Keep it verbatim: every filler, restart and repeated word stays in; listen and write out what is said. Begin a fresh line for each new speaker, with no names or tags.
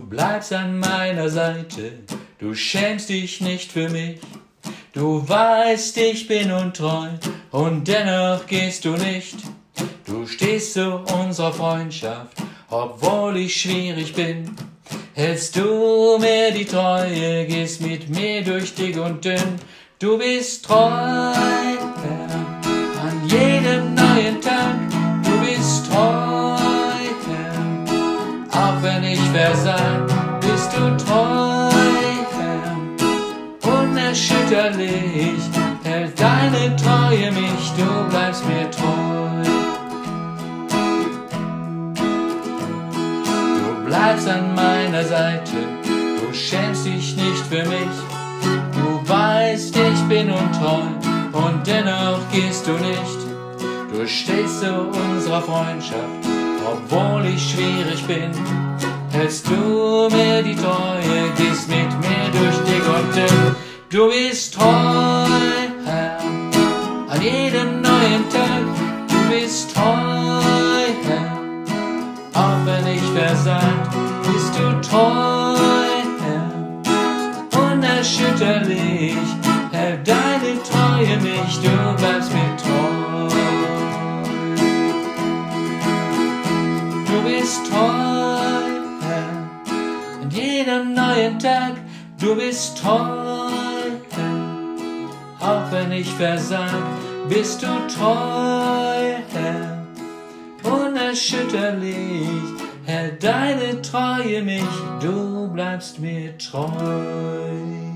bleibst an meiner Seite, du schämst dich nicht für mich. Du weißt, ich bin untreu und dennoch gehst du nicht. Du stehst zu unserer Freundschaft, obwohl ich schwierig bin. Hältst du mir die Treue, gehst mit mir durch dick und dünn. Du bist treu, Herr, an jedem neuen Tag. Du bist treu, Herr, auch wenn ich versag, bist du treu, Herr, unerschütterlich hält deine Treue mich, du bleibst mir treu. Du bleibst an meiner Seite, du schämst dich nicht für mich. Du weißt, ich bin untreu und dennoch gehst du nicht. Du stehst zu unserer Freundschaft, obwohl ich schwierig bin. Hältst du mir die Treue, gehst mit mir durch dick und dünn. Du bist treu, Herr, an jedem neuen Tag. Du bist treu, Herr, auch wenn ich versagt, bist du treu, Herr, unerschütterlich hält deine Treue mich, du bleibst mir treu. Du bist treu, Herr, an jedem neuen Tag. Du bist treu, Herr, auch wenn ich versag, bist du treu, Herr, unerschütterlich hält deine Treue mich, du bleibst mir treu.